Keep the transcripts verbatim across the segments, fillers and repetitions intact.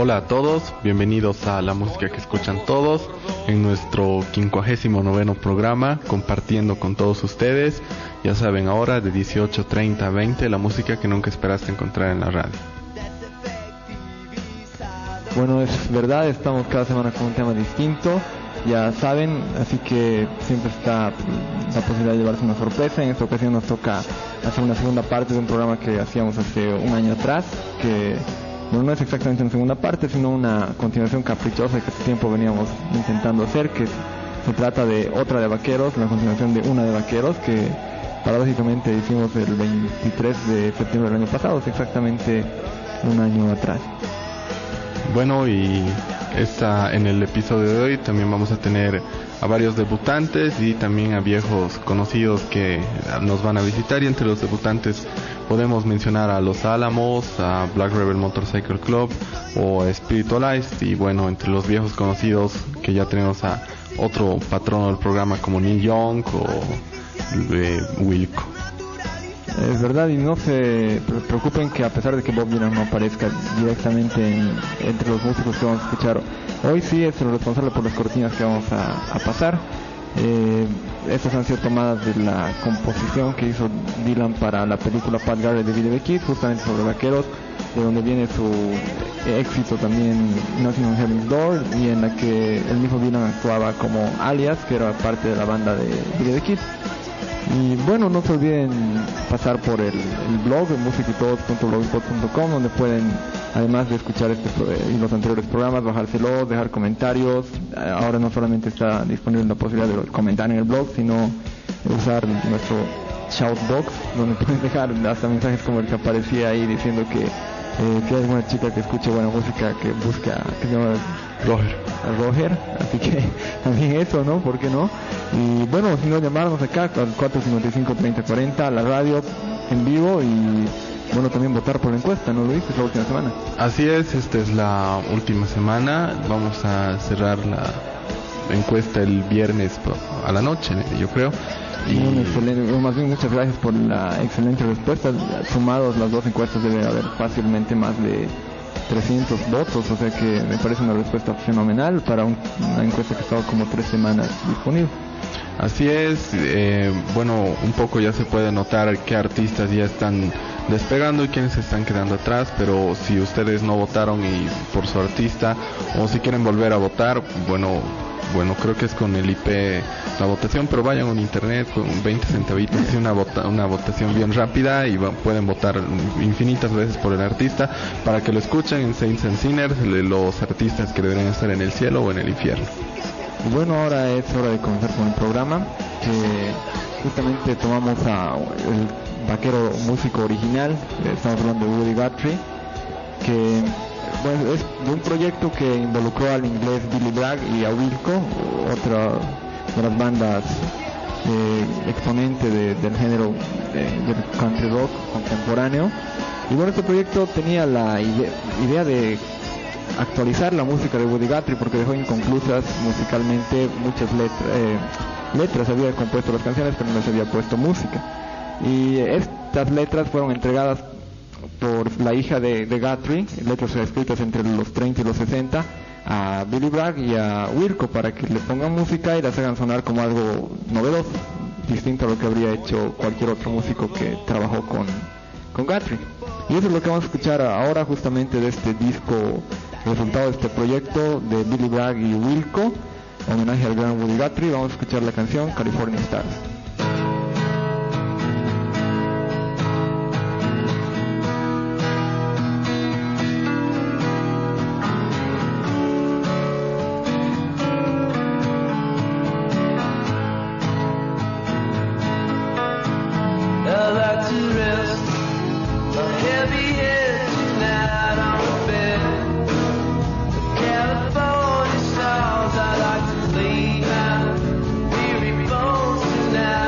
Hola a todos, bienvenidos a La Música que Escuchan Todos, en nuestro quincuagésimo noveno programa, compartiendo con todos ustedes, ya saben ahora, de dieciocho treinta a veinte, la música que nunca esperaste encontrar en la radio. Bueno, es verdad, estamos cada semana con un tema distinto, ya saben, así que siempre está la posibilidad de llevarse una sorpresa. En esta ocasión nos toca hacer una segunda parte de un programa que hacíamos hace un año atrás, que bueno, no es exactamente una segunda parte, sino una continuación caprichosa que hace tiempo veníamos intentando hacer, que se trata de otra de Vaqueros, la continuación de una de Vaqueros, que paradójicamente hicimos el veintitrés de septiembre del año pasado, es exactamente un año atrás. Bueno, y esta, en el episodio de hoy también vamos a tener a varios debutantes y también a viejos conocidos que nos van a visitar, y entre los debutantes podemos mencionar a Los Álamos, a Black Rebel Motorcycle Club o a Spiritualized, y bueno, entre los viejos conocidos que ya tenemos a otro patrono del programa como Neil Young o eh, Wilco. Es verdad, y no se preocupen que a pesar de que Bob Dylan no aparezca directamente en, entre los músicos que vamos a escuchar hoy, sí es el responsable por las cortinas que vamos a, a pasar. Eh, estas han sido tomadas de la composición que hizo Dylan para la película Pat Garrett de Billy the Kid, justamente sobre vaqueros, de donde viene su éxito también Knocking on Heaven's Door, y en la que el mismo Dylan actuaba como alias, que era parte de la banda de Billy the Kid. Y bueno, no se olviden pasar por el, el blog music y todos punto blogspot punto com, donde pueden, además de escuchar este y los anteriores programas, bajárselo, dejar comentarios. Ahora no solamente está disponible la posibilidad de comentar en el blog, sino usar nuestro shoutbox, donde pueden dejar hasta mensajes como el que aparecía ahí diciendo que eh, si hay alguna chica que escuche buena música, que busca, que se llama Roger. Roger, así que también eso, ¿no? ¿Por qué no? Y bueno, si no, llamarnos acá al cuatro cinco cinco, treinta cuarenta, a la radio en vivo, y bueno, también votar por la encuesta, ¿no lo viste? Es la última semana. Así es, esta es la última semana, vamos a cerrar la encuesta el viernes a la noche, yo creo. Y un excelente, más bien muchas gracias por la excelente respuesta. Sumados las dos encuestas debe haber fácilmente más de trescientos votos, o sea que me parece una respuesta fenomenal para un, una encuesta que ha estado como tres semanas disponible. Así es, eh, bueno, un poco ya se puede notar qué artistas ya están despegando y quiénes se están quedando atrás, pero si ustedes no votaron y por su artista, o si quieren volver a votar, bueno, bueno, creo que es con el I P la votación, pero vayan a un internet con veinte centavitos, es una, vota, una votación bien rápida, y va, pueden votar infinitas veces por el artista para que lo escuchen en Saints and Sinners, los artistas que deberían estar en el cielo o en el infierno. Y bueno, ahora es hora de comenzar con el programa, que justamente tomamos a el vaquero músico original, estamos hablando de Woody Guthrie, que bueno, es de un proyecto que involucró al inglés Billy Bragg y a Wilco, otra de las bandas eh, exponente de, del género de, del country rock contemporáneo. Y bueno, este proyecto tenía la idea, idea de actualizar la música de Woody Guthrie, porque dejó inconclusas musicalmente muchas letras, eh, letras había compuesto las canciones, pero no se había puesto música. Y estas letras fueron entregadas por la hija de, de Guthrie, letras escritas entre los treinta y los sesenta, a Billy Bragg y a Wilco, para que le pongan música y las hagan sonar como algo novedoso, distinto a lo que habría hecho cualquier otro músico que trabajó con, con Guthrie. Y eso es lo que vamos a escuchar ahora, justamente de este disco, resultado de este proyecto de Billy Bragg y Wilco, homenaje al gran Woody Guthrie. Vamos a escuchar la canción California Stars. Now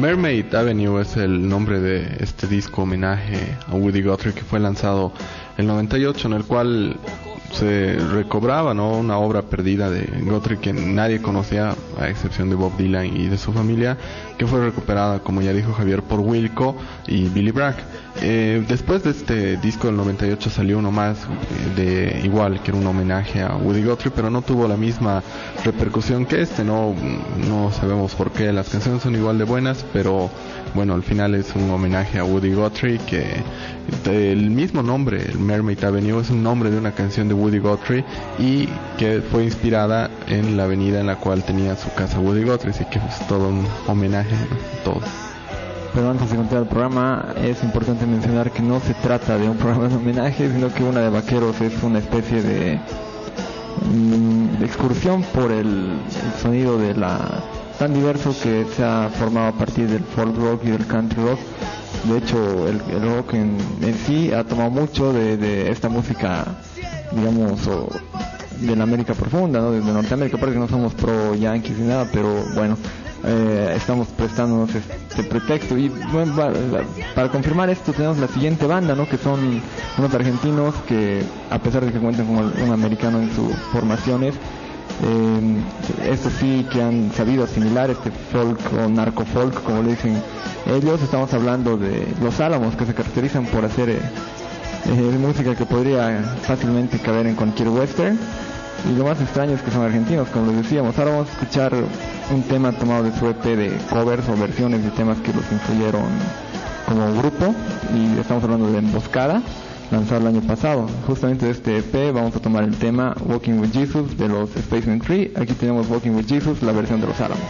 Mermaid Avenue es el nombre de este disco homenaje a Woody Guthrie, que fue lanzado en el noventa y ocho, en el cual se recobraba, ¿no?, una obra perdida de Guthrie que nadie conocía, a excepción de Bob Dylan y de su familia, que fue recuperada, como ya dijo Javier, por Wilco y Billy Bragg. Eh, después de este disco del noventa y ocho salió uno más, eh, de igual, que era un homenaje a Woody Guthrie, pero no tuvo la misma repercusión que este. No, no sabemos por qué. Las canciones son igual de buenas, pero bueno, al final es un homenaje a Woody Guthrie, que el mismo nombre, el Mermaid Avenue, es un nombre de una canción de Woody Guthrie y que fue inspirada en la avenida en la cual tenía su casa Woody Guthrie, así que es todo un homenaje, ¿no?, todo. Pero antes de continuar el programa, es importante mencionar que no se trata de un programa de homenaje, sino que Una de Vaqueros es una especie de, mm, de excursión por el, el sonido de la tan diverso que se ha formado a partir del folk rock y del country rock. De hecho, el, el rock en, en sí ha tomado mucho de, de esta música, digamos, o de la América profunda, ¿no?, de, de Norteamérica. Parece que no somos pro yankees ni nada, pero bueno, eh, estamos prestándonos este pretexto. Y bueno, para, para confirmar esto tenemos la siguiente banda, ¿no?, que son unos argentinos que, a pesar de que cuentan con un americano en sus formaciones, eh, esto sí que han sabido asimilar este folk o narcofolk, como le dicen ellos. Estamos hablando de Los Álamos, que se caracterizan por hacer eh, eh, música que podría fácilmente caber en cualquier western. Y lo más extraño es que son argentinos, como les decíamos. Ahora vamos a escuchar un tema tomado de su E P de covers o versiones de temas que los influyeron como grupo, y estamos hablando de Emboscada, lanzado el año pasado. Justamente de este E P vamos a tomar el tema Walking with Jesus de los Spacemen Free. Aquí tenemos Walking with Jesus, la versión de Los Álamos.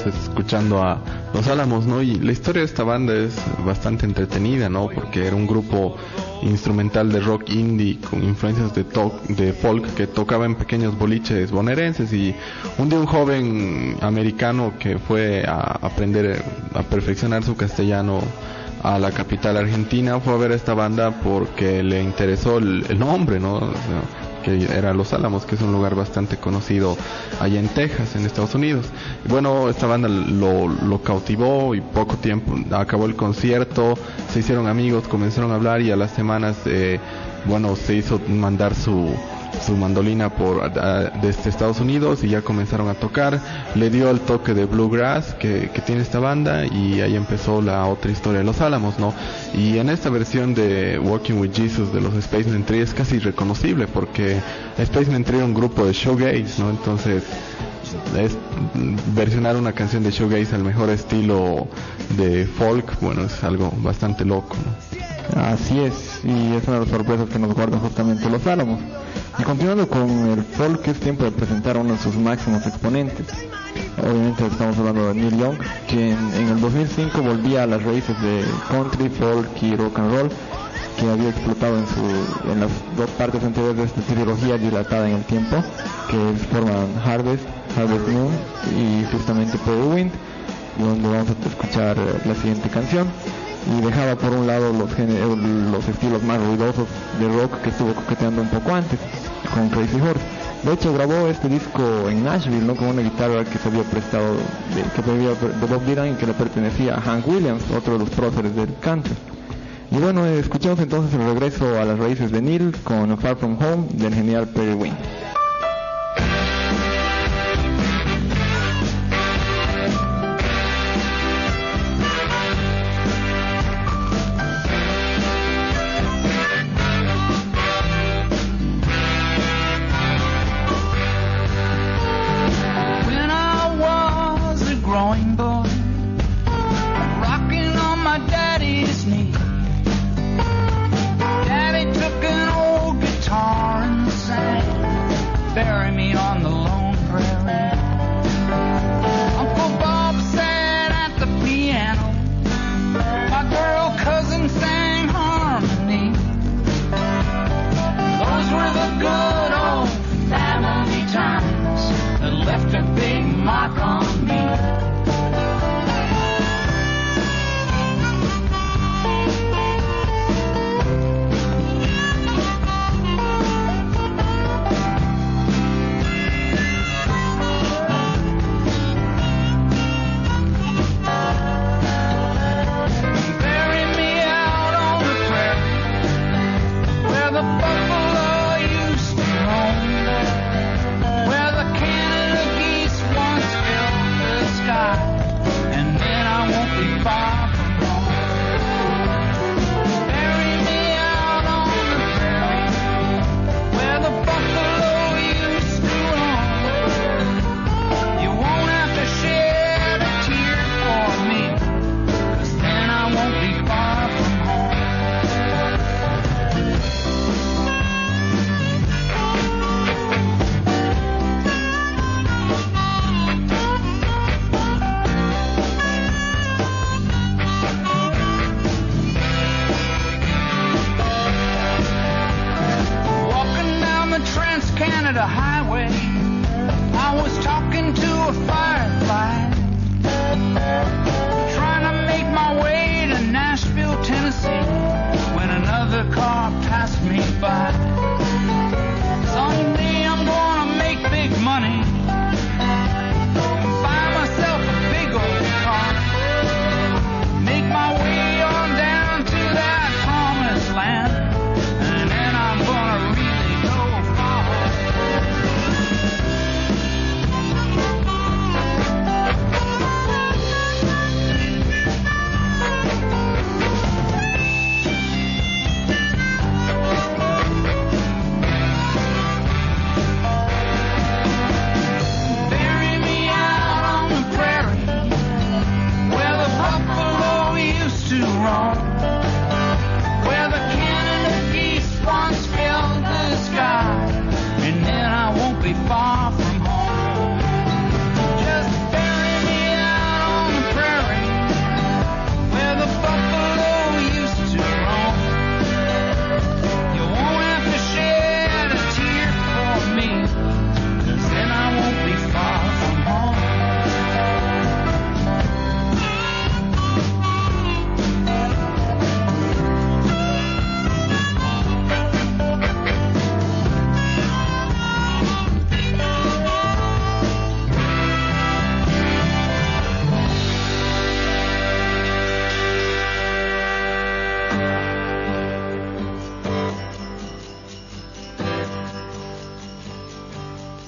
escuchando a Los Álamos, ¿no? Y la historia de esta banda es bastante entretenida, ¿no? Porque era un grupo instrumental de rock indie con influencias de, to- de folk que tocaba en pequeños boliches bonaerenses, y un día un joven americano que fue a aprender, a perfeccionar su castellano a la capital argentina, fue a ver a esta banda porque le interesó el, el nombre, ¿no? O sea, que era Los Álamos, que es un lugar bastante conocido allá en Texas, en Estados Unidos. Y bueno, esta banda lo, lo cautivó, y poco tiempo acabó el concierto, se hicieron amigos, comenzaron a hablar, y a las semanas eh, bueno, se hizo mandar su su mandolina por a, desde Estados Unidos, y ya comenzaron a tocar. Le dio el toque de bluegrass que, que tiene esta banda, y ahí empezó la otra historia de Los Álamos, ¿no? Y en esta versión de Walking with Jesus de los Spacemen Tree es casi reconocible, porque Spacemen Tree era un grupo de shoegaze, ¿no? Entonces es versionar una canción de shoegaze al mejor estilo de folk, bueno, es algo bastante loco, ¿no? Así es, y es una de las sorpresas que nos guardan justamente Los Álamos. Y continuando con el folk, es tiempo de presentar a uno de sus máximos exponentes. Obviamente estamos hablando de Neil Young, quien en el dos mil cinco volvía a las raíces de country, folk y rock and roll, que había explotado en, su, en las dos partes anteriores de esta trilogía dilatada en el tiempo, que forman Harvest, Harvest Moon y justamente Pale Wind, donde vamos a escuchar la siguiente canción. Y dejaba por un lado los, gene- los estilos más ruidosos de rock que estuvo coqueteando un poco antes con Crazy Horse. De hecho, grabó este disco en Nashville, ¿no? Con una guitarra que se había prestado de, que provenía de Bob Dylan y que le pertenecía a Hank Williams, otro de los próceres del country. Y bueno, eh, escuchamos entonces el regreso a las raíces de Neil con Far From Home del genial Perry Wing.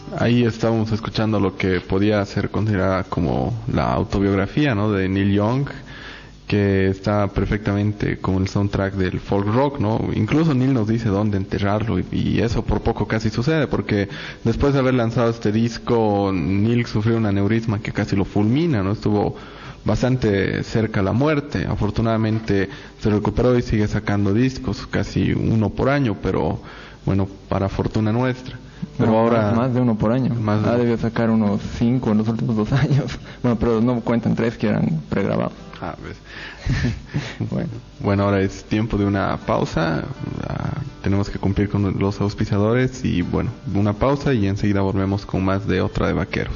ahí estábamos escuchando lo que podía ser considerada como la autobiografía, ¿no?, de Neil Young, que está perfectamente con el soundtrack del folk rock, ¿no? Incluso Neil nos dice dónde enterrarlo, y, y eso por poco casi sucede, porque después de haber lanzado este disco, Neil sufrió un aneurisma que casi lo fulmina, ¿no? Estuvo bastante cerca a la muerte. Afortunadamente se recuperó y sigue sacando discos, casi uno por año, pero bueno, para fortuna nuestra. Pero no, ahora más, más de uno por año. Más de... Ah, debió sacar unos cinco en los últimos dos años. Bueno, pero no cuentan tres que eran pregrabados. Ah, ves. bueno. bueno, ahora es tiempo de una pausa. Uh, tenemos que cumplir con los auspiciadores y bueno, una pausa y enseguida volvemos con más de Otra de Vaqueros.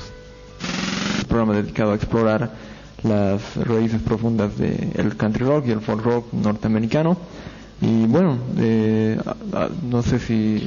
Un programa dedicado a explorar las raíces profundas del country rock y el folk rock norteamericano. Y bueno, eh, a, a, no sé si...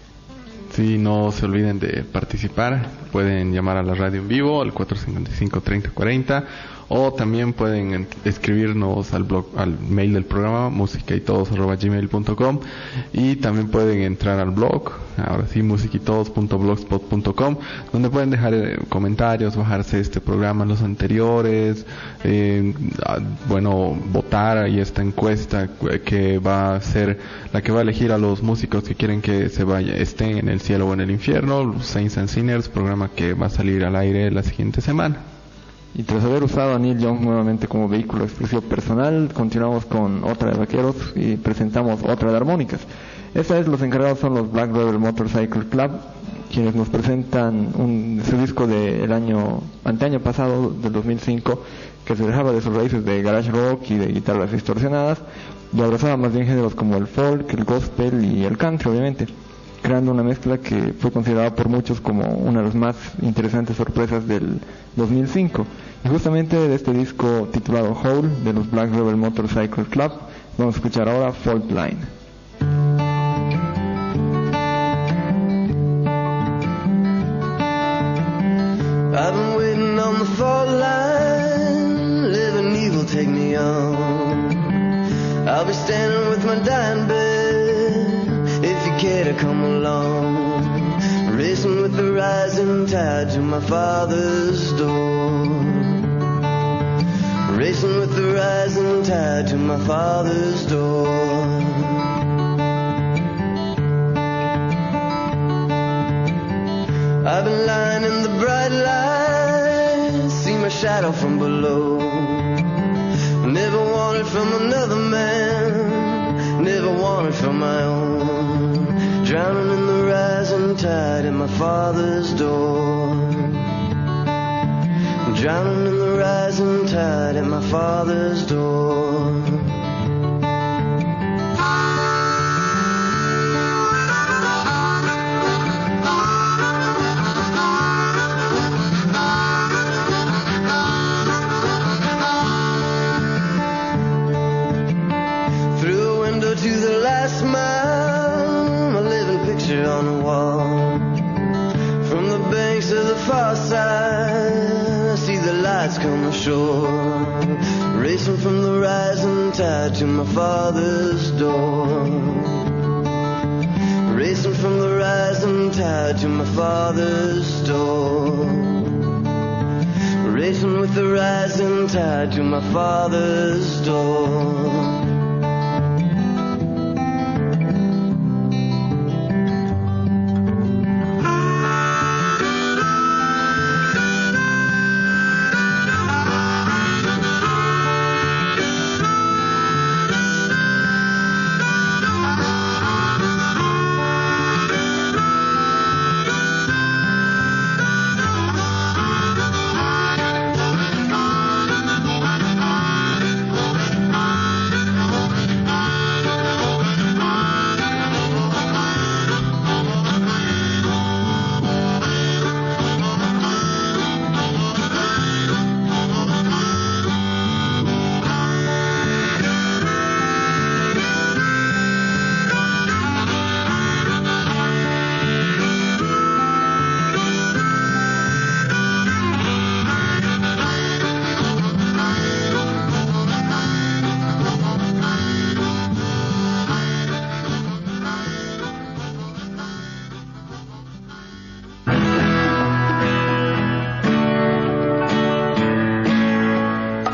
Sí, no se olviden de participar. Pueden llamar a la radio en vivo al cuatro cinco cinco, treinta cuarenta, o también pueden escribirnos al blog, al mail del programa, musicaytodos arroba gmail punto com, y también pueden entrar al blog, ahora sí, musicaytodos punto blogspot punto com, donde pueden dejar eh, comentarios, bajarse este programa, los anteriores, eh, bueno, votar ahí esta encuesta que va a ser la que va a elegir a los músicos que quieren que se vaya, estén en el cielo o en el infierno, los Saints and Sinners, programa que va a salir al aire la siguiente semana. Y tras haber usado a Neil Young nuevamente como vehículo expresivo personal, continuamos con Otra de Vaqueros y presentamos Otra de Armónicas. Esta vez los encargados son los Black Rebel Motorcycle Club, quienes nos presentan un, su disco del año anteaño pasado, del dos mil cinco, que se dejaba de sus raíces de garage rock y de guitarras distorsionadas, y abrazaba más bien géneros como el folk, el gospel y el country, obviamente, creando una mezcla que fue considerada por muchos como una de las más interesantes sorpresas del dos mil cinco. Y justamente de este disco titulado Hole, de los Black Rebel Motorcycle Club, vamos a escuchar ahora Fault Line. I've been waiting on the fault line, living evil, take me on. I'll be standing with my dying bed, if you care to come along, racing with the rising tide to my father's door, racing with the rising tide to my father's door. I've been lying in the bright light, see my shadow from below, never wanted from another man, never wanted from my own, drowning in the rising tide at my father's door, drowning in the rising tide at my father's door. On the wall, from the banks of the far side, I see the lights come ashore, racing from the rising tide to my father's door, racing from the rising tide to my father's door, racing with the rising tide to my father's door.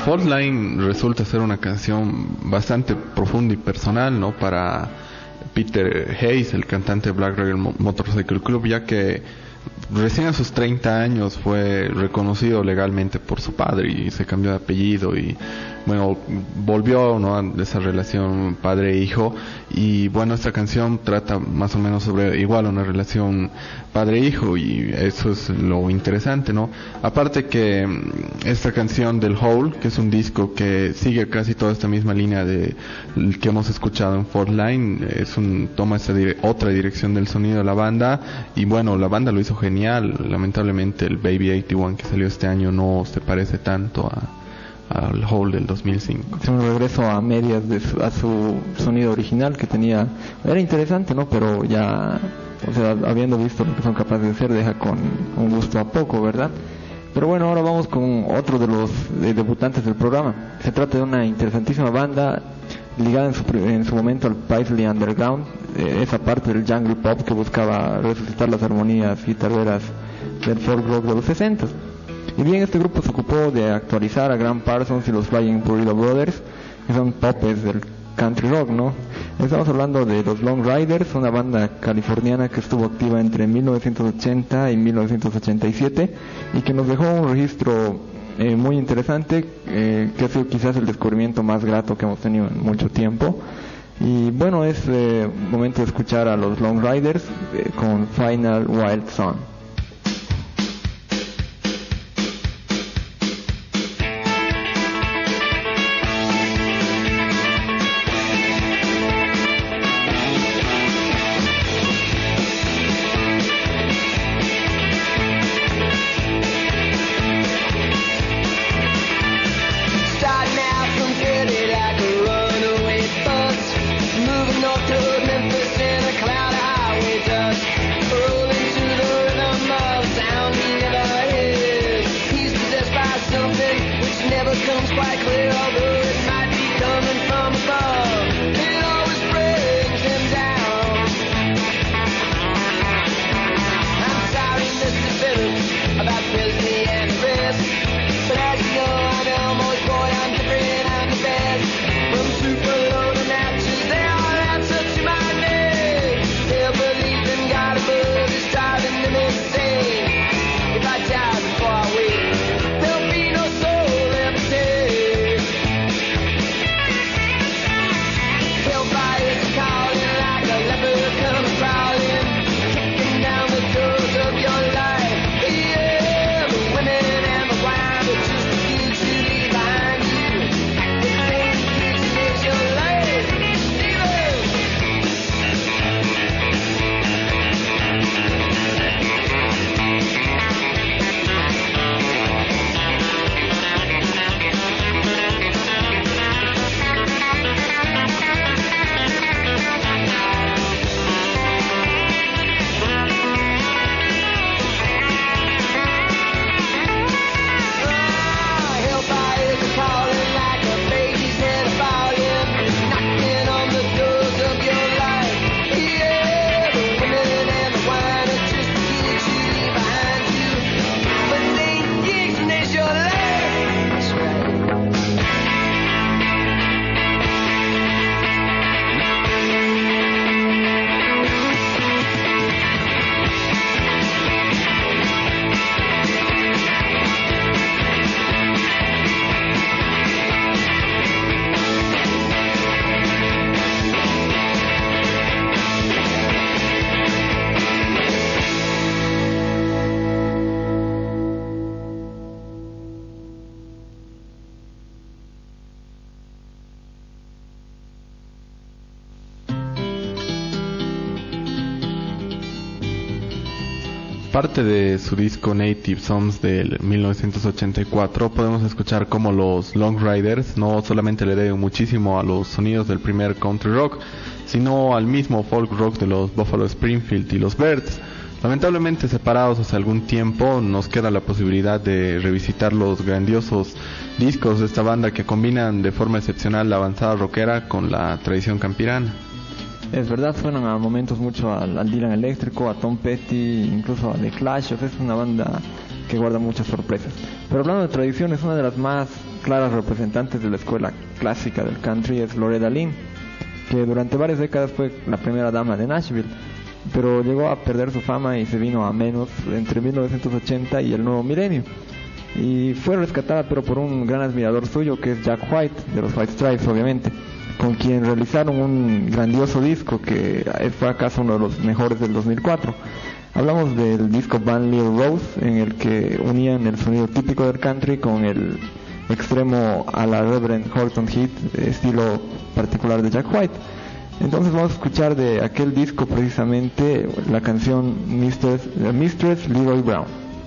Fault Line resulta ser una canción bastante profunda y personal, ¿no? Para Peter Hayes, el cantante de Black Rebel Motorcycle Club, ya que recién a sus treinta años fue reconocido legalmente por su padre y se cambió de apellido y bueno, volvió, ¿no?, a esa relación padre-hijo. Y bueno, esta canción trata más o menos sobre igual una relación padre-hijo, y eso es lo interesante, ¿no? Aparte que esta canción del Hole, que es un disco que sigue casi toda esta misma línea de que hemos escuchado en Fault Line, es un toma esa dire- otra dirección del sonido de la banda, y bueno, la banda lo hizo genial. Lamentablemente el Baby ochenta y uno que salió este año no se parece tanto a al Hole del dos mil cinco. Es un regreso a medias de su, a su sonido original que tenía. Era interesante, ¿no? Pero ya, o sea, habiendo visto lo que son capaces de hacer, deja con un gusto a poco, ¿verdad? Pero bueno, ahora vamos con otro de los de debutantes del programa. Se trata de una interesantísima banda ligada en su, en su momento al Paisley Underground, eh, esa parte del jungle pop que buscaba resucitar las armonías guitarreras del folk rock de los sesenta. Y bien, este grupo se ocupó de actualizar a Graham Parsons y los Flying Burrito Brothers, que son popes del country rock, ¿no? Estamos hablando de los Long Riders, una banda californiana que estuvo activa entre mil novecientos ochenta y mil novecientos ochenta y siete y que nos dejó un registro eh, muy interesante, eh, que ha sido quizás el descubrimiento más grato que hemos tenido en mucho tiempo. Y bueno, es eh, momento de escuchar a los Long Riders eh, con Final Wild Song. Parte de su disco Native Songs del mil novecientos ochenta y cuatro podemos escuchar cómo los Long Riders no solamente le deben muchísimo a los sonidos del primer country rock, sino al mismo folk rock de los Buffalo Springfield y los Byrds. Lamentablemente separados hace algún tiempo, nos queda la posibilidad de revisitar los grandiosos discos de esta banda que combinan de forma excepcional la avanzada rockera con la tradición campirana. Es verdad, suenan a momentos mucho al, al Dylan Eléctrico, a Tom Petty, incluso a The Clash. O sea, es una banda que guarda muchas sorpresas. Pero hablando de tradiciones, una de las más claras representantes de la escuela clásica del country es Loretta Lynn, que durante varias décadas fue la primera dama de Nashville, pero llegó a perder su fama y se vino a menos entre mil novecientos ochenta y el nuevo milenio. Y fue rescatada pero por un gran admirador suyo, que es Jack White, de los White Stripes obviamente, con quien realizaron un grandioso disco que fue acaso uno de los mejores del dos mil cuatro. Hablamos del disco Van Little Rose, en el que unían el sonido típico del country con el extremo a la Reverend Horton Heat, estilo particular de Jack White. Entonces vamos a escuchar de aquel disco precisamente la canción Mistress, Mistress Leroy Brown.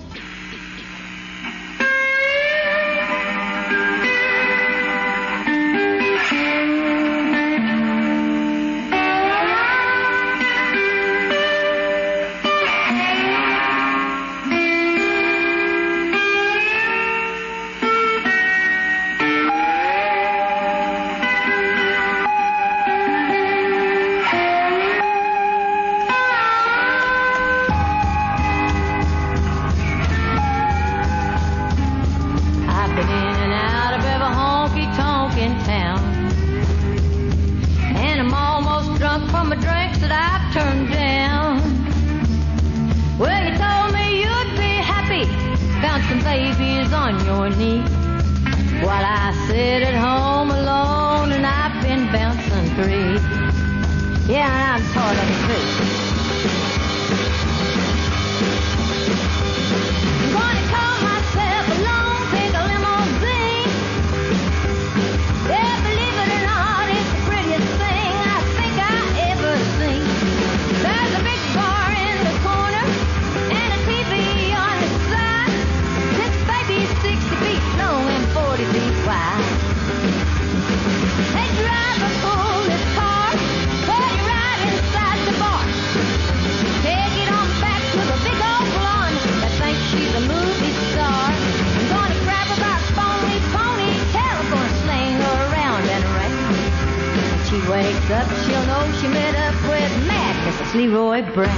Leroy Brown.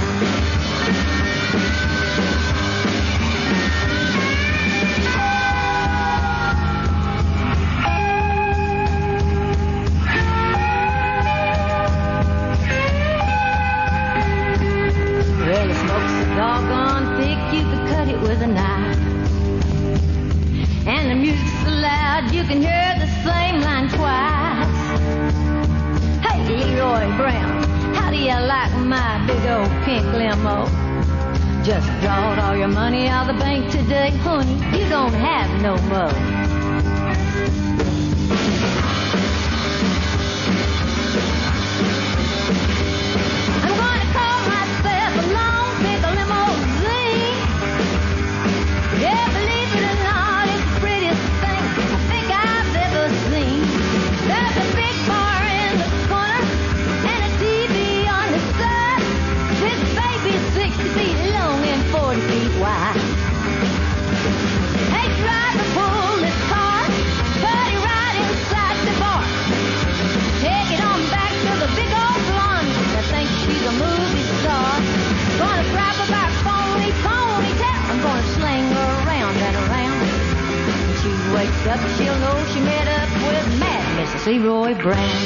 Well, the smoke's so doggone thick you could cut it with a knife, and the music's so loud you can hear the same line twice. Hey, Leroy Brown, how do you like my big old pink limo? Just drawed all your money out of the bank today, honey. You don't have no mo. I'm gonna call myself a long pink limousine. Yeah, believe it or not, it's the prettiest thing I think I've ever seen. There's a big bar in the corner and a T V on the side. This baby's sixty feet long and forty feet wide. Hey, driver, pull this car, put it right inside the bar. Take it on back to the big old blonde that thinks she's a movie star. Gonna grab her by phony ponytail, I'm gonna sling her around and around. When she wakes up, she'll know she met up with Mad Missus Leroy Brown.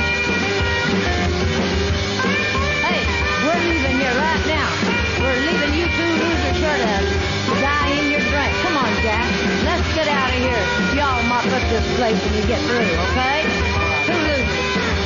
Hey, we're leaving here right now. We're leaving you two losers sure to die in your drink. Come on, Jack. Let's get out of here. Y'all mop up this place when you get through, okay? Two losers.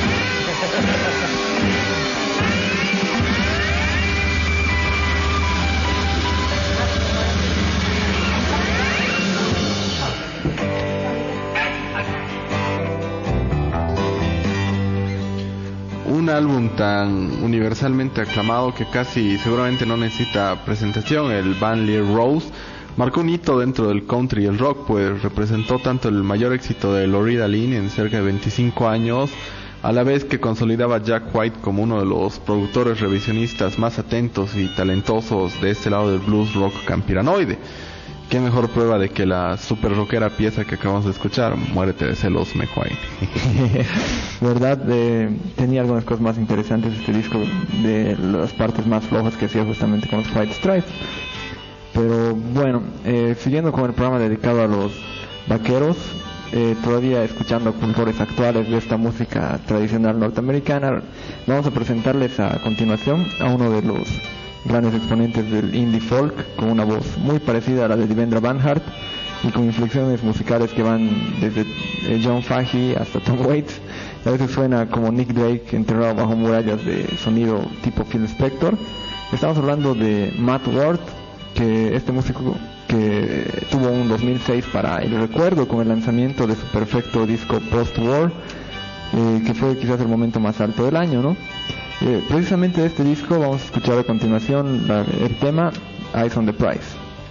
Un álbum tan universalmente aclamado que casi seguramente no necesita presentación, el Van Little Rose, marcó un hito dentro del country y el rock, pues representó tanto el mayor éxito de Loretta Lynn en cerca de veinticinco años, a la vez que consolidaba a Jack White como uno de los productores revisionistas más atentos y talentosos de este lado del blues rock campiranoide. Qué mejor prueba de que la super rockera pieza que acabamos de escuchar, Muérete de celos, McQueen. Verdad, eh, tenía algunas cosas más interesantes este disco, de las partes más flojas que hacía justamente con los White Stripes. Pero bueno, eh, siguiendo con el programa dedicado a los vaqueros, eh, todavía escuchando cultores actuales de esta música tradicional norteamericana, vamos a presentarles a continuación a uno de los grandes exponentes del indie folk, con una voz muy parecida a la de Devendra Banhart y con inflexiones musicales que van desde eh, John Fahey hasta Tom Waits. A veces suena como Nick Drake enterrado bajo murallas de sonido tipo Phil Spector. Estamos hablando de Matt Ward, que este músico que tuvo un dos mil seis para el recuerdo con el lanzamiento de su perfecto disco Post-War, eh, que fue quizás el momento más alto del año, ¿no? Eh, precisamente de este disco vamos a escuchar a continuación la, el tema Eyes on the Prize.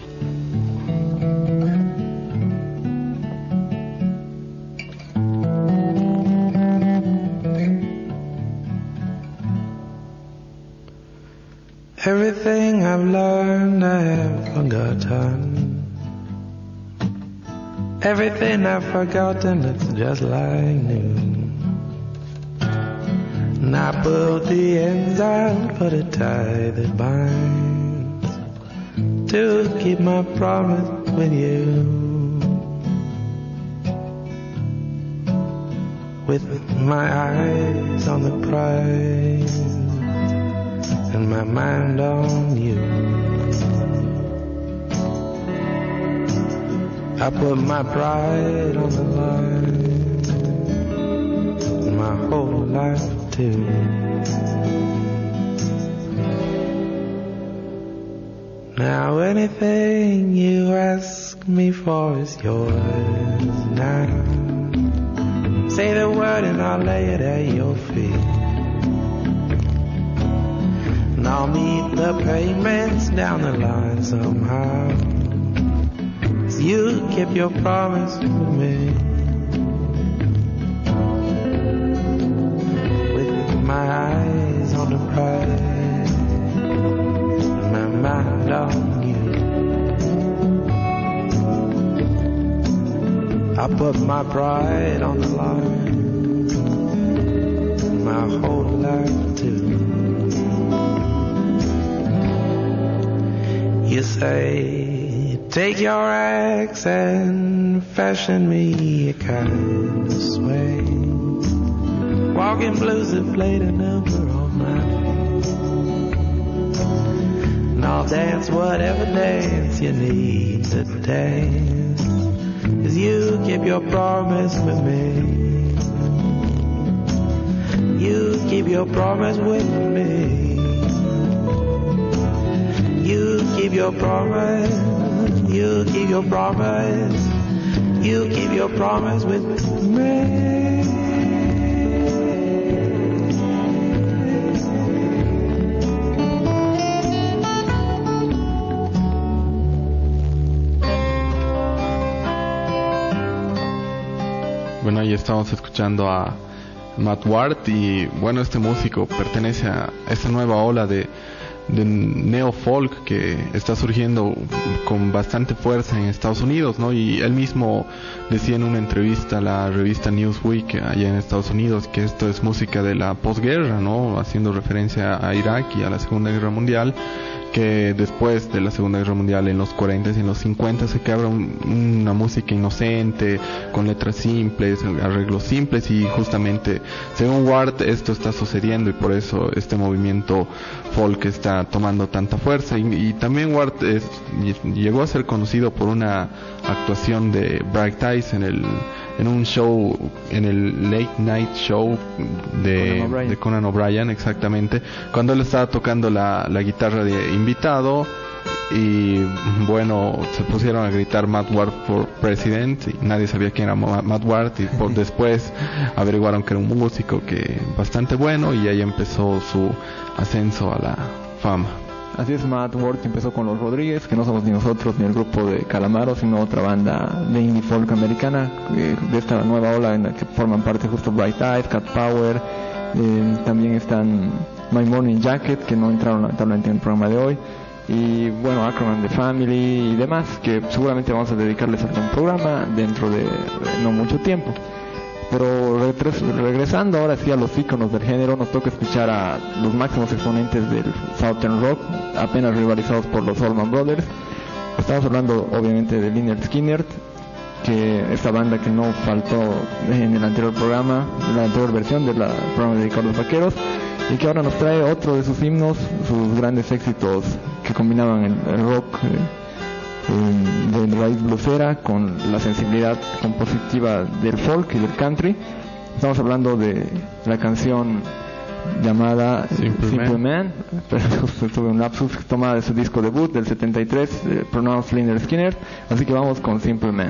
Everything I've learned I have forgotten. Everything I've forgotten looks just like new. And I pulled the ends out for the tie that binds, to keep my promise with you. With my eyes on the prize and my mind on you, I put my pride on the line and my whole life too. Now anything you ask me for is yours now. Say the word and I'll lay it at your feet. And I'll meet the payments down the line somehow. So you keep your promise with me. With my eyes on the prize and my mind on you, I put my pride on the line and my whole life too. You say, take your axe and fashion me a kind of swing. Walking blues have played a number on my feet. And I'll dance whatever dance you need to dance, 'cause you keep your promise with me. You keep your promise with me. You keep your promise, you keep your promise, you keep your promise with me. Bueno, ahí estamos escuchando a Matt Ward y bueno, este músico pertenece a esta nueva ola de de neo-folk que está surgiendo con bastante fuerza en Estados Unidos, ¿no? Y él mismo decía en una entrevista a la revista Newsweek allá en Estados Unidos que esto es música de la posguerra, ¿no? Haciendo referencia a Irak y a la Segunda Guerra Mundial, que después de la Segunda Guerra Mundial en los cuarenta y en los cincuenta se quebra un, una música inocente con letras simples, arreglos simples, y justamente según Ward esto está sucediendo y por eso este movimiento folk está tomando tanta fuerza. Y, y también Ward es, llegó a ser conocido por una actuación de Bright Eyes en el en un show, en el Late Night Show de Conan O'Brien, de Conan O'Brien exactamente, cuando él estaba tocando la, la guitarra de invitado y bueno, se pusieron a gritar Matt Ward for President y nadie sabía quién era Matt Ward, y por después averiguaron que era un músico que bastante bueno, y ahí empezó su ascenso a la fama. Así es, Matt Ward empezó con Los Rodríguez, que no somos ni nosotros ni el grupo de Calamaro, sino otra banda de indie folk americana, eh, de esta nueva ola en la que forman parte justo Bright Eyes, Cat Power, eh, también están My Morning Jacket, que no entraron lamentablemente en el programa de hoy, y bueno, Ackerman The Family y demás, que seguramente vamos a dedicarles a algún programa dentro de, de no mucho tiempo. Pero regresando ahora sí a los íconos del género, nos toca escuchar a los máximos exponentes del Southern Rock, apenas rivalizados por los Allman Brothers. Estamos hablando obviamente de Lynyrd Skynyrd, que esta banda que no faltó en el anterior programa, en la anterior versión del programa dedicado a los vaqueros, y que ahora nos trae otro de sus himnos, sus grandes éxitos que combinaban el, el rock eh, de raíz bluesera con la sensibilidad compositiva del folk y del country. Estamos hablando de la canción llamada Simple, Simple Man, Man, pero justo tuve un lapsus, tomada de su disco debut del setenta y tres, eh, Pronounced Lynyrd Skynyrd, así que vamos con Simple Man.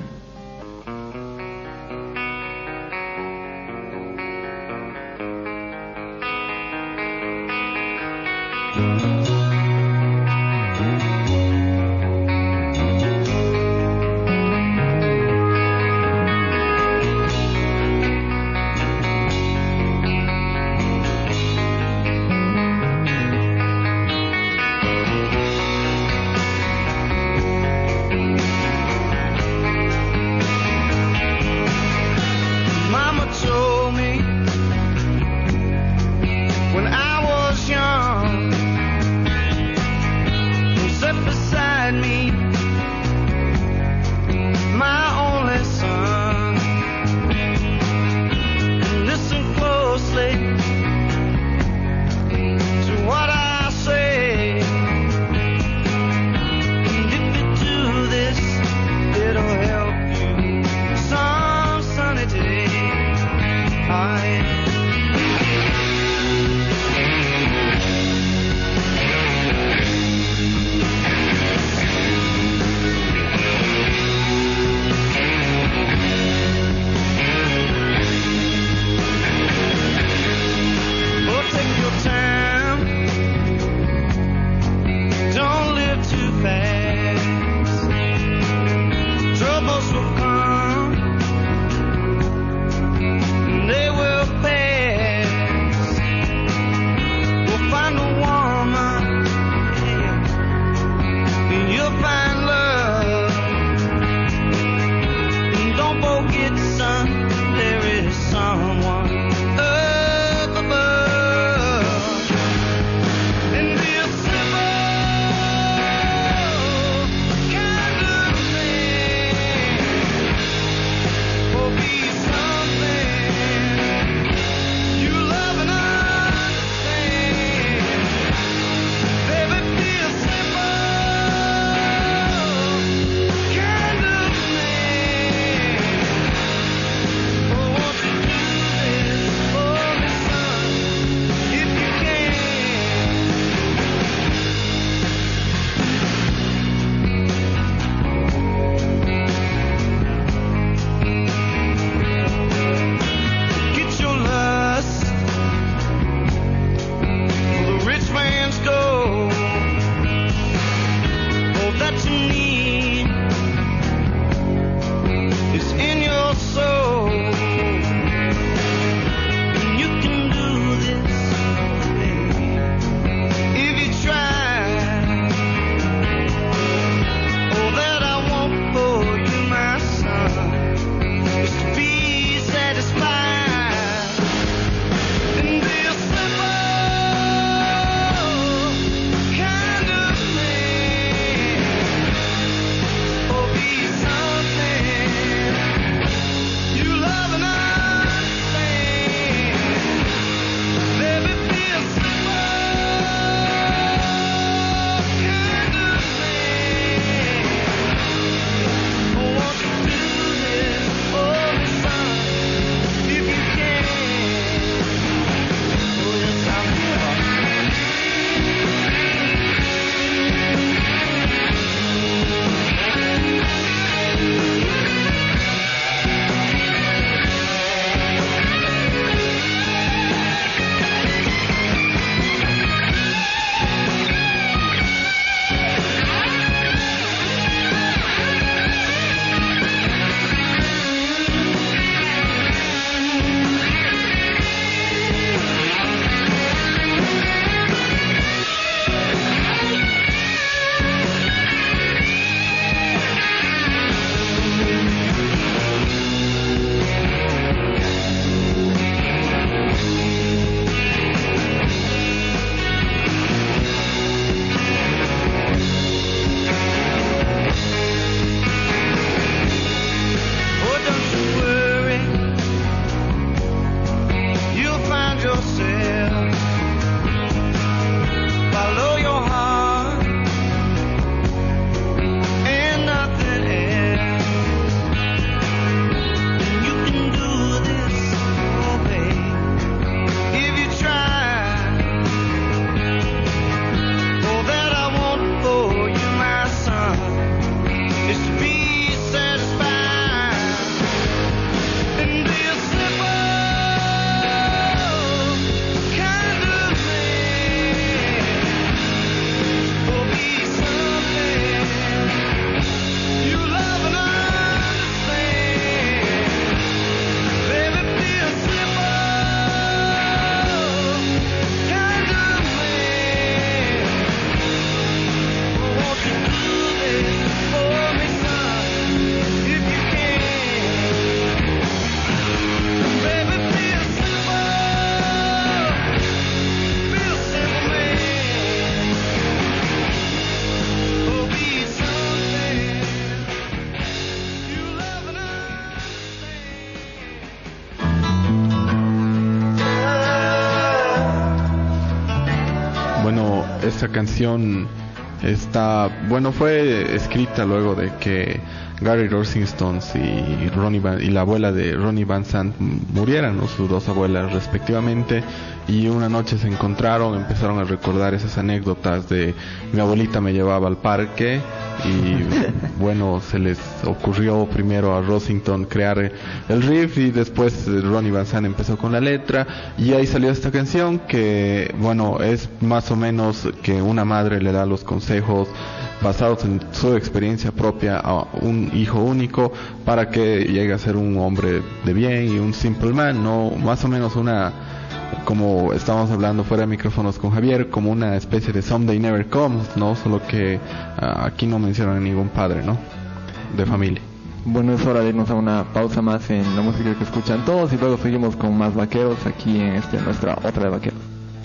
esta canción está, bueno, fue escrita luego de que Gary Rosenstones y Ronnie Van, y la abuela de Ronnie Van Sant murieran, ¿no? Sus dos abuelas respectivamente, y una noche se encontraron, empezaron a recordar esas anécdotas de mi abuelita me llevaba al parque y bueno, se les ocurrió primero a Rosenstone crear el riff y después Ronnie Van Sant empezó con la letra y ahí salió esta canción que, bueno, es más o menos que una madre le da los consejos basados en su experiencia propia a un hijo único para que llegue a ser un hombre de bien y un simple man, no, más o menos una, como estamos hablando fuera de micrófonos con Javier, como una especie de Someday Never Comes, no, solo que uh, aquí no mencionan a ningún padre, no, de familia. Bueno, es hora de irnos a una pausa más en la música que escuchan todos y luego seguimos con más vaqueros aquí en este, nuestra otra de vaqueros.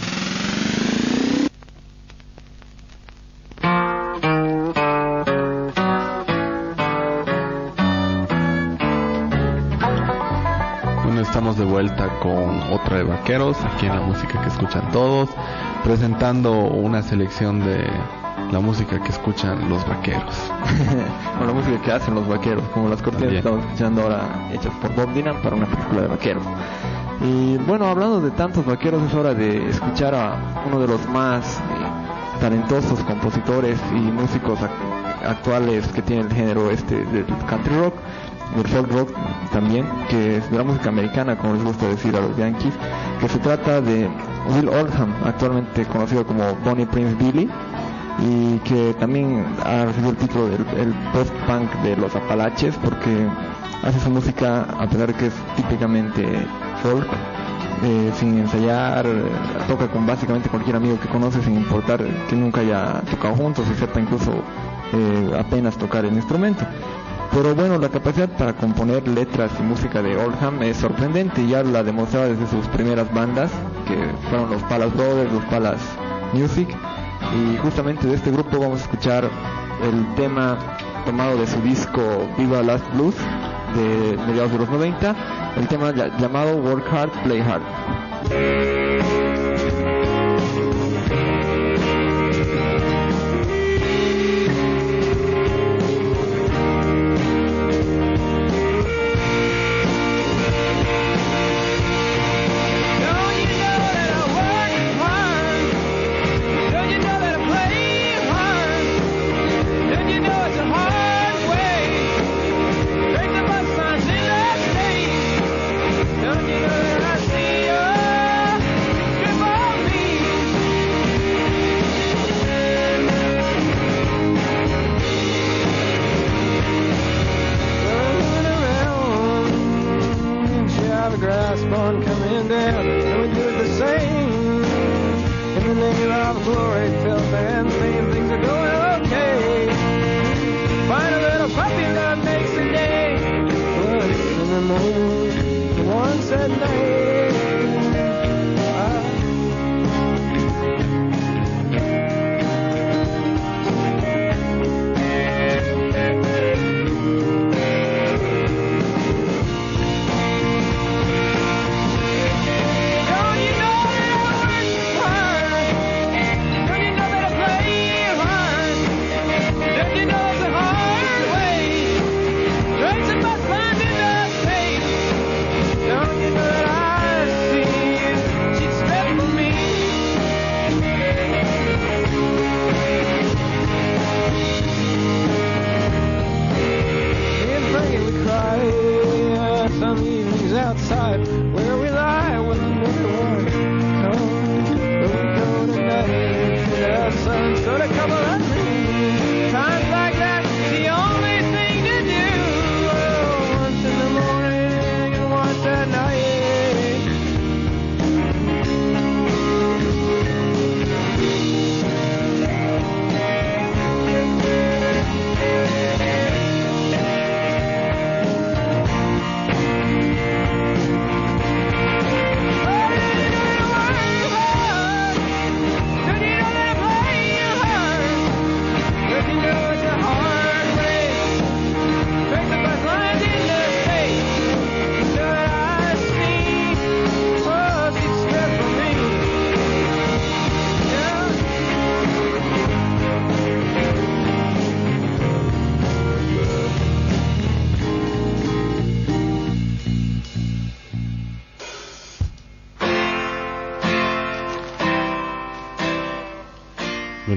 Estamos de vuelta con otra de vaqueros aquí en la música que escuchan todos, presentando una selección de la música que escuchan los vaqueros. O la música que hacen los vaqueros, como las cortinas que estamos escuchando ahora hechas por Bob Dylan para una película de vaqueros. Y bueno, hablando de tantos vaqueros, es hora de escuchar a uno de los más eh, talentosos compositores y músicos ac- actuales que tiene el género este del country rock, del folk rock también, que es de la música americana, como les gusta decir a los Yankees, que se trata de Will Oldham, actualmente conocido como Bonnie Prince Billy, y que también ha recibido el título del el post-punk de los Apalaches, porque hace su música, a pesar de que es típicamente folk, eh, sin ensayar, eh, toca con básicamente cualquier amigo que conoce, sin importar que nunca haya tocado juntos y sepa incluso eh, apenas tocar el instrumento. Pero bueno, la capacidad para componer letras y música de Oldham es sorprendente, ya la demostraba desde sus primeras bandas, que fueron los Palace Brothers, los Palace Music, y justamente de este grupo vamos a escuchar el tema tomado de su disco Viva Last Blues de mediados de los noventa, el tema llamado Work Hard, Play Hard.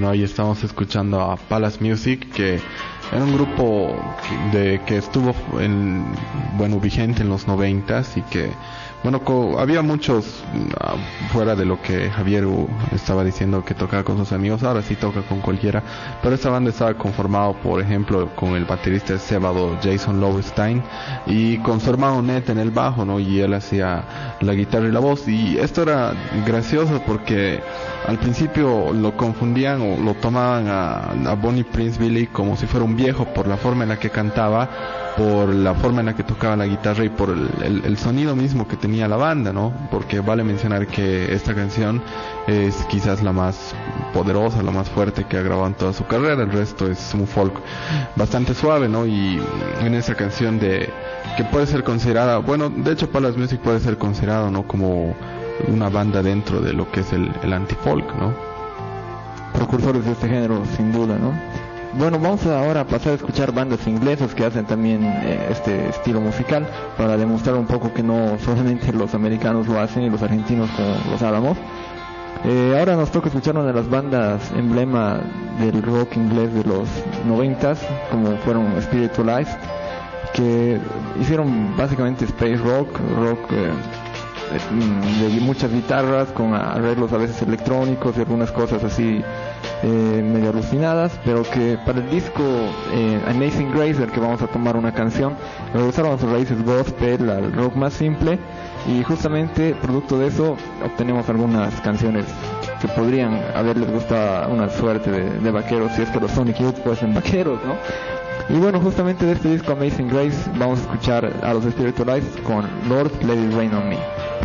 Bueno, ahí estamos escuchando a Palace Music, que era un grupo que, de, que estuvo en, bueno, vigente en los noventas y que, bueno, co- había muchos uh, fuera de lo que Javier uh, estaba diciendo que tocaba con sus amigos, ahora sí toca con cualquiera, pero esta banda estaba conformado, por ejemplo, con el baterista cebado Jason Lowenstein y con su hermano Ned en el bajo, ¿no? Y él hacía la guitarra y la voz, y esto era gracioso porque al principio lo confundían o lo tomaban a, a Bonnie Prince Billy como si fuera un viejo por la forma en la que cantaba, por la forma en la que tocaba la guitarra y por el, el, el sonido mismo que tenía la banda, ¿no? Porque vale mencionar que esta canción es quizás la más poderosa, la más fuerte que ha grabado en toda su carrera. El resto es un folk bastante suave, ¿no? Y en esa canción de que puede ser considerada, bueno, de hecho Palace Music puede ser considerado, ¿no?, como una banda dentro de lo que es el, el anti-folk, ¿no? Precursores de este género, sin duda, ¿no? Bueno, vamos ahora a pasar a escuchar bandas inglesas que hacen también eh, este estilo musical, para demostrar un poco que no solamente los americanos lo hacen y los argentinos como los álamos. Eh, ahora nos toca escuchar una de las bandas emblema del rock inglés de los noventas, como fueron Spiritualized, que hicieron básicamente space rock, rock eh, de muchas guitarras con arreglos a veces electrónicos y algunas cosas así eh, medio alucinadas, pero que para el disco eh, Amazing Grace, del que vamos a tomar una canción, regresaron a sus raíces gospel, al rock más simple, y justamente producto de eso obtenemos algunas canciones que podrían haberles gustado una suerte de, de vaqueros, si es que los Sonic Youth fuesen vaqueros, ¿no? Y bueno, justamente de este disco Amazing Grace vamos a escuchar a los Spiritualized con Lord Let It Rain On Me.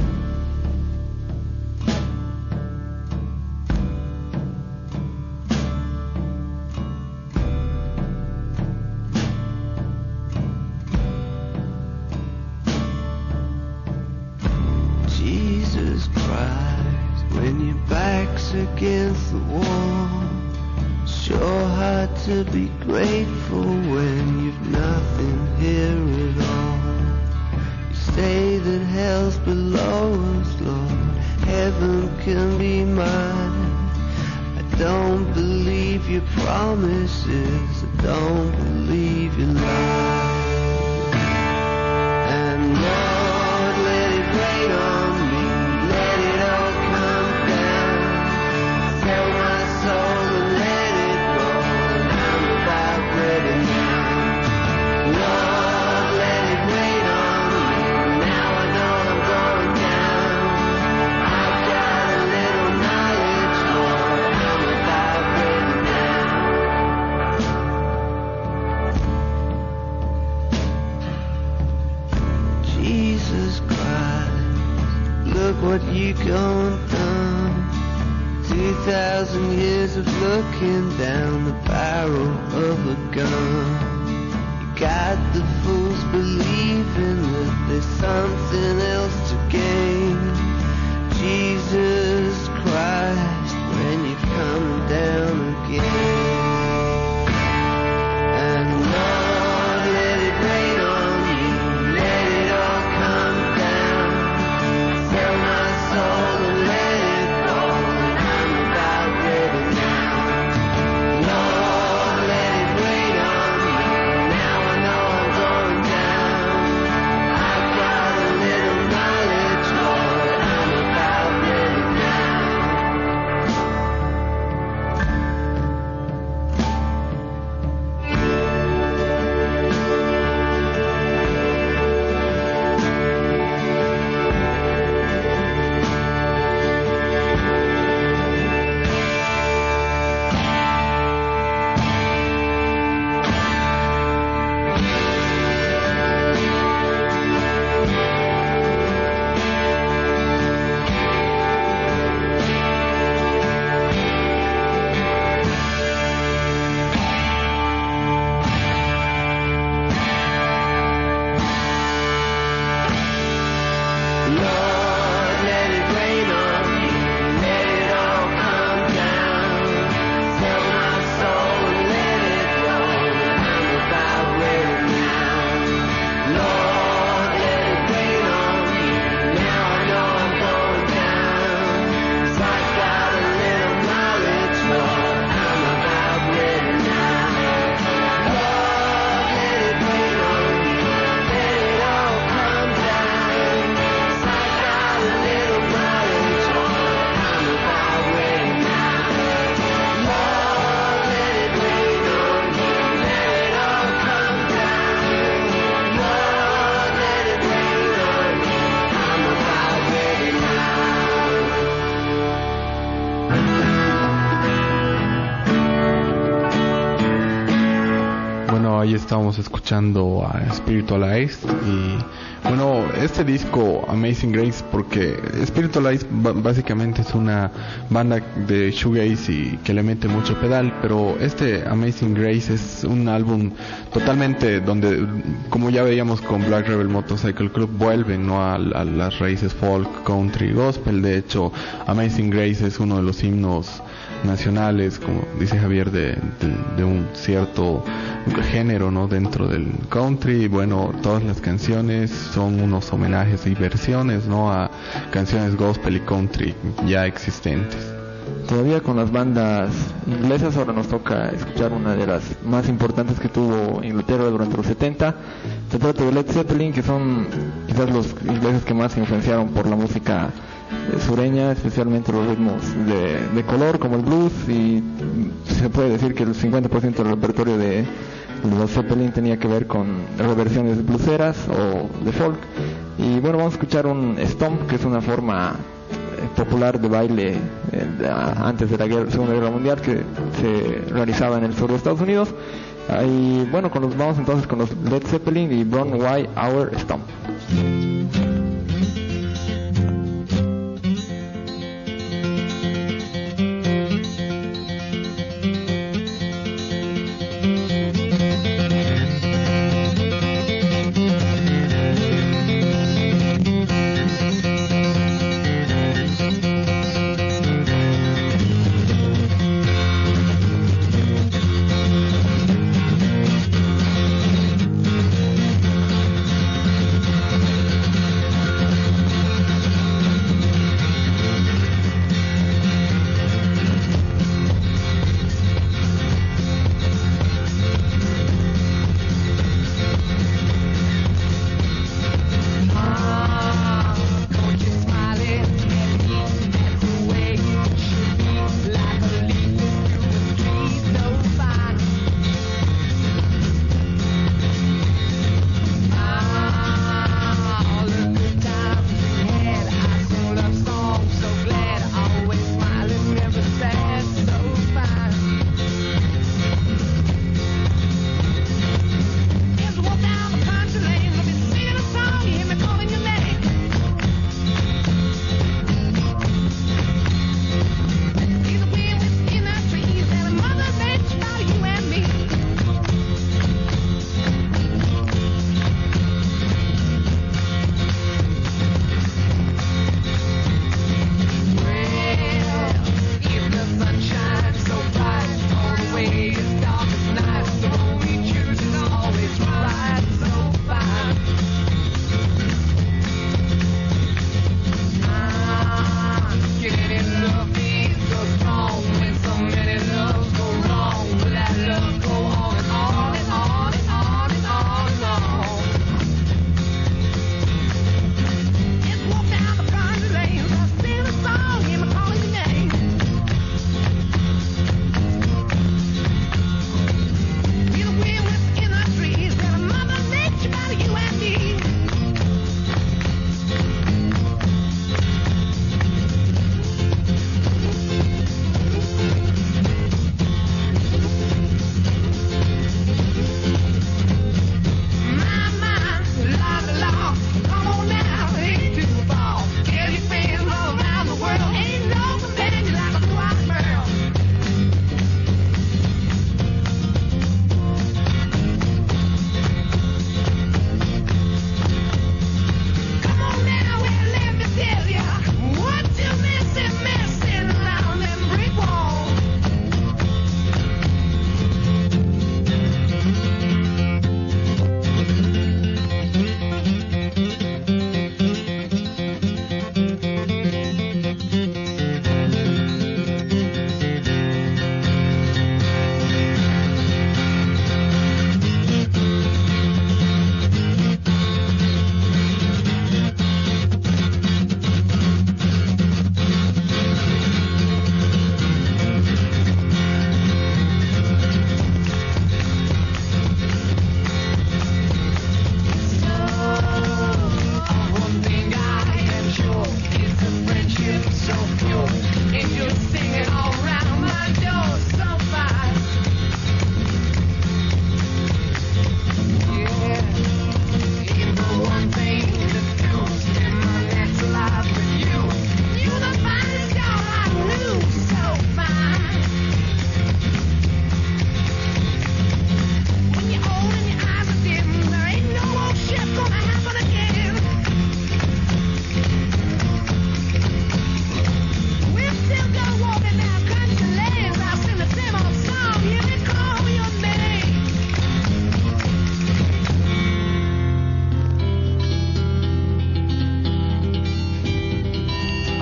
Jesus Christ, when your back's against the wall, sure hard to be grateful when you've nothing here at all. You say that hell's below us, Lord, heaven can be mine. I don't believe your promises, I don't believe your lies. And Lord, let it rain on me, let it all come down. Fill my soul and let it roll, and I'm about ready now. Lord, let it rain on me, now I know I'm going down. I've got a little knowledge, Lord, I'm about ready now. Jesus Christ, look what you gone done. Two thousand years of looking down the barrel of a gun. You got the fools believing that there's something else to gain. Jesus Christ, when you're coming down again. And Lord, let it rain on me, let it all come down. Fill my soul and let it roll, and I'm about ready now. Lord, let it rain on me, now I know I'm going down. I've got a little knowledge. Bueno, ahí estábamos escuchando a Spiritualized y bueno, este disco Amazing Grace, porque Spiritualized b- básicamente es una banda de shoegaze y que le mete mucho pedal, pero este Amazing Grace es un álbum totalmente donde, como ya veíamos con Black Rebel Motorcycle Club, vuelven, ¿no?, a, a las raíces folk, country, gospel. De hecho, Amazing Grace es uno de los himnos nacionales, como dice Javier, de, de, de un cierto género, ¿no?, dentro del country. Y bueno, todas las canciones son unos homenajes y versiones, ¿no?, a canciones gospel y country ya existentes. Todavía con las bandas inglesas, ahora nos toca escuchar una de las más importantes que tuvo Inglaterra durante los setenta. Se trata de Led Zeppelin, que son quizás los ingleses que más se influenciaron por la música sureña, especialmente los ritmos de, de color como el blues, y se puede decir que el cincuenta por ciento del repertorio de los Zeppelin tenía que ver con reversiones blueseras o de folk. Y bueno, vamos a escuchar un stomp, que es una forma popular de baile eh, de, antes de la guerra, Segunda Guerra Mundial, que se realizaba en el sur de Estados Unidos. Y bueno, con los, vamos entonces con los Led Zeppelin y Brown White Hour Stomp. Thank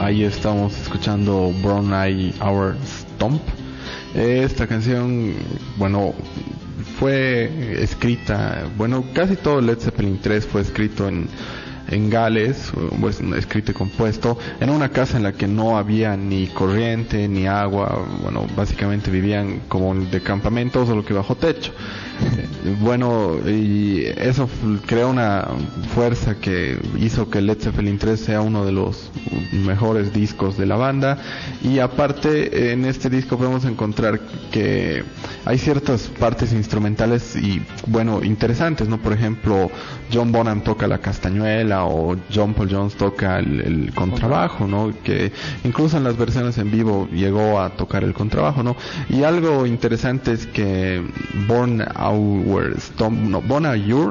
ahí estamos escuchando Brown Eye Our Stomp. Esta canción, bueno, fue escrita, bueno, casi todo Led Zeppelin tres fue escrito en en Gales, pues escrito y compuesto en una casa en la que no había ni corriente ni agua. Bueno, básicamente vivían como de campamento, solo que bajo techo. Bueno, y eso creó una fuerza que hizo que Led Zeppelin tres sea uno de los mejores discos de la banda. Y aparte, en este disco podemos encontrar que hay ciertas partes instrumentales y, bueno, interesantes, ¿no? Por ejemplo, John Bonham toca la castañuela, o John Paul Jones toca el, el contrabajo, ¿no? Que incluso en las versiones en vivo llegó a tocar el contrabajo, ¿no? Y algo interesante es que Born Our Stomp, no, Bon Aur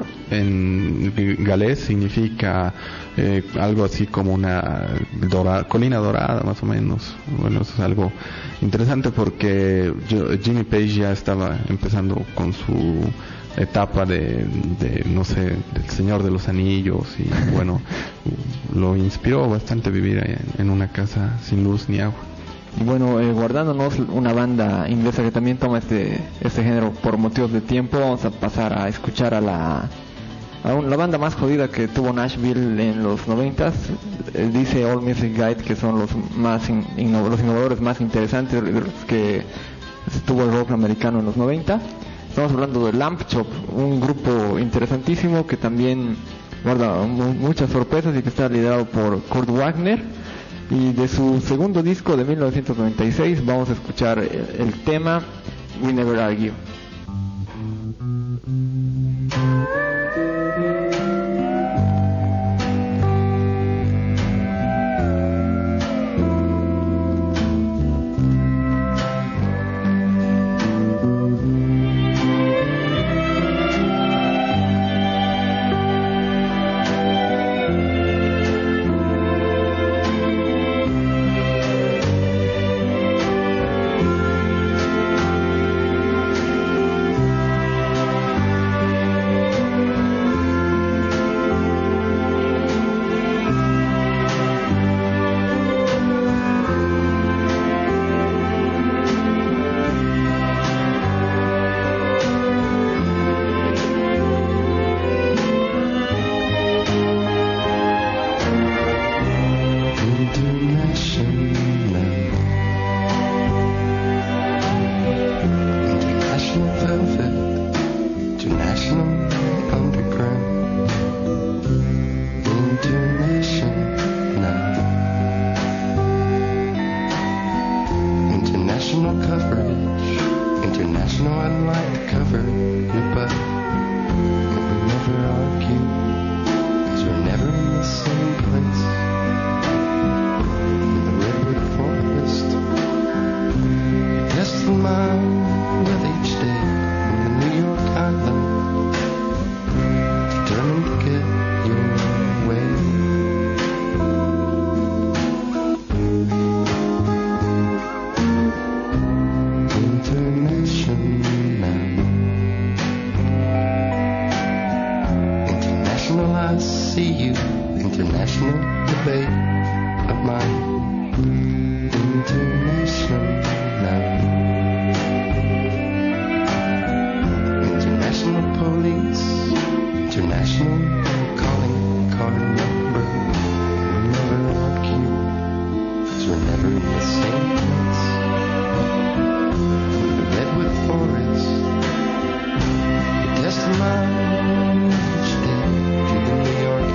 en galés significa eh, algo así como una dorada, colina dorada, más o menos. Bueno, eso es algo interesante porque yo, Jimmy Page ya estaba empezando con su etapa de, de, no sé, del Señor de los Anillos, y bueno, lo inspiró bastante vivir en, en una casa sin luz ni agua. Y bueno, eh, guardándonos una banda inglesa que también toma este este género por motivos de tiempo, vamos a pasar a escuchar a la a un, la banda más jodida que tuvo Nashville en los noventas. Eh, dice All Music Guide que son los más in, inno, los innovadores más interesantes que tuvo el rock americano en los noventa. Estamos hablando de Lamp Chop, un grupo interesantísimo que también guarda muchas sorpresas y que está liderado por Kurt Wagner. Y de su segundo disco de mil novecientos noventa y seis vamos a escuchar el, el tema We Never Argue.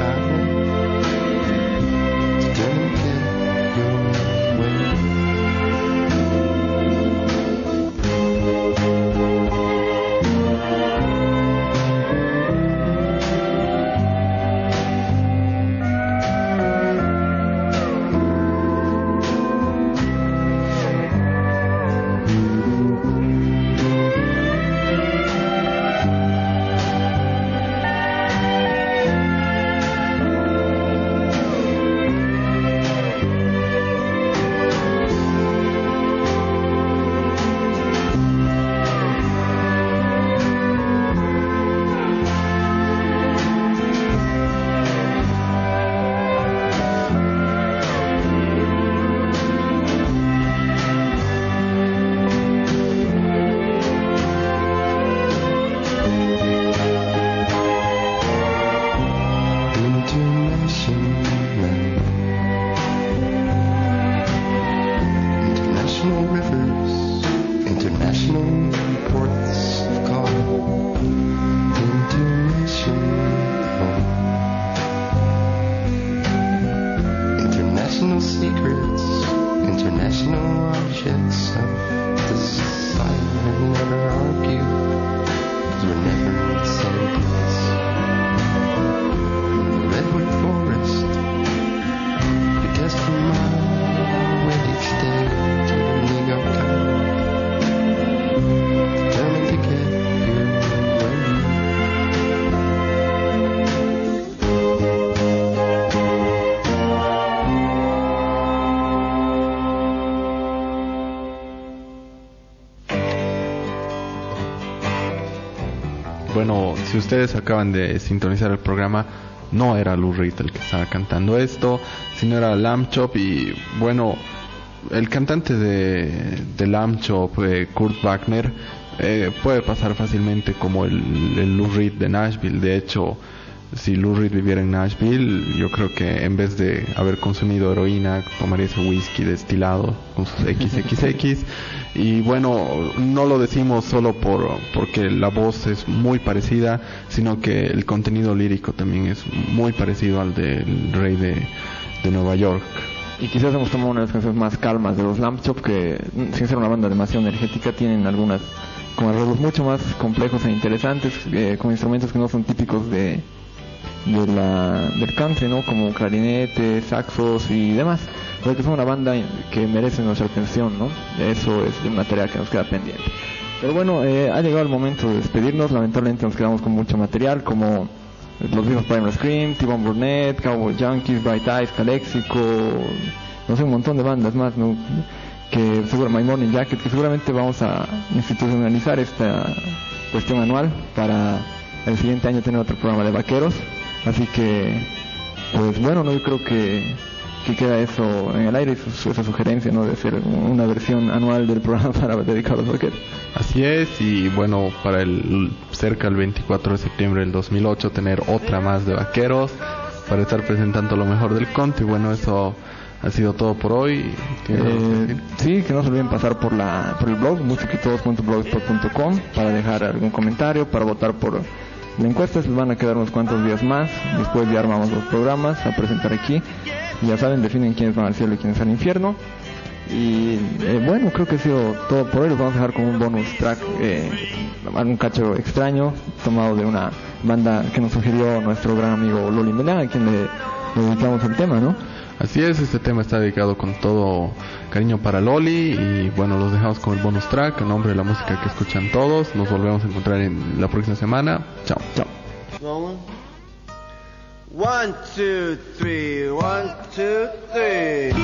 Way. bueno, si ustedes acaban de sintonizar el programa, no era Lou Reed el que estaba cantando esto, sino era Lamb Chop. Y bueno, el cantante de, de Lamb Chop, eh, Kurt Wagner, eh, puede pasar fácilmente como el, el Lou Reed de Nashville. De hecho, si Lou Reed viviera en Nashville, yo creo que en vez de haber consumido heroína, tomaría ese whisky destilado con sus equis equis equis. Y bueno, no lo decimos solo por porque la voz es muy parecida, sino que el contenido lírico también es muy parecido al del Rey de, de Nueva York. Y quizás hemos tomado una de las canciones más calmas de los Lamb Chop, que sin ser una banda demasiado energética, tienen algunas con arreglos mucho más complejos e interesantes, eh, con instrumentos que no son típicos de, de la, del country, ¿no? Como clarinetes, saxos y demás. Porque son una banda que merece nuestra atención, ¿no? Eso es una tarea que nos queda pendiente. Pero bueno, eh, ha llegado el momento de despedirnos. Lamentablemente nos quedamos con mucho material, como los mismos Primal Scream, T-Bone Burnett, Cowboy Junkies, Bright Eyes, Calexico, no sé, un montón de bandas más, ¿no? Que seguro, My Morning Jacket, que seguramente vamos a institucionalizar esta cuestión anual para el siguiente año tener otro programa de vaqueros. Así que, pues bueno, no, yo creo que que queda eso en el aire, esa sugerencia, ¿no? De hacer una versión anual del programa para dedicar a los vaqueros. Así es, y bueno, para el cerca del veinticuatro de septiembre del dos mil ocho tener otra más de vaqueros para estar presentando lo mejor del country. Bueno, eso ha sido todo por hoy. Eh, sí, que no se olviden pasar por la por el blog musiquitodos punto blogspot punto com para dejar algún comentario, para votar por la encuesta. Les van a quedar unos cuantos días más, después ya armamos los programas a presentar aquí. Ya saben, definen quiénes van al cielo y quiénes al infierno. Y eh, bueno, creo que ha sido todo por hoy. Los vamos a dejar con un bonus track, eh, un cacho extraño, tomado de una banda que nos sugirió nuestro gran amigo Loli Melán, a quien le, le dedicamos el tema, ¿no? Así es, este tema está dedicado con todo cariño para Loli. Y bueno, los dejamos con el bonus track, en nombre de la música que escuchan todos. Nos volvemos a encontrar en la próxima semana. Chao. Chao. One, two, three, one, two, three.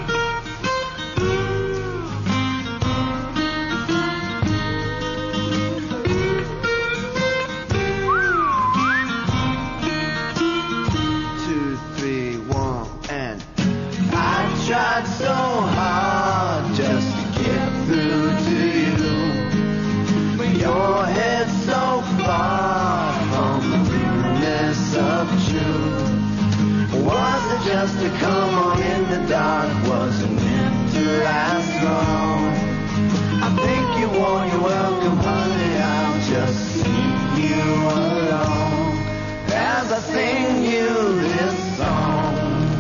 Two, three, one, and I tried so hard just to get through to you, but your head's so far from the realness of truth. Was it just to come on in the dark? Was it meant to last long? I think you want your welcome, honey. I'll just sing you along as I sing you this song.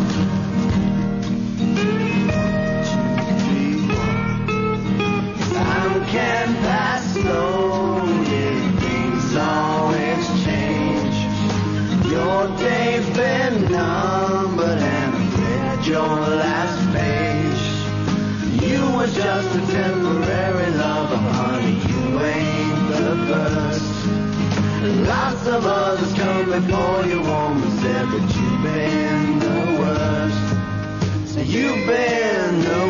Two, three, one. Time can pass slowly, things always change. Your day's been numbered and I've read your last page. You were just a temporary lover, honey, you ain't the first. And lots of others come before you, woman said, but you've been the worst. So you've been the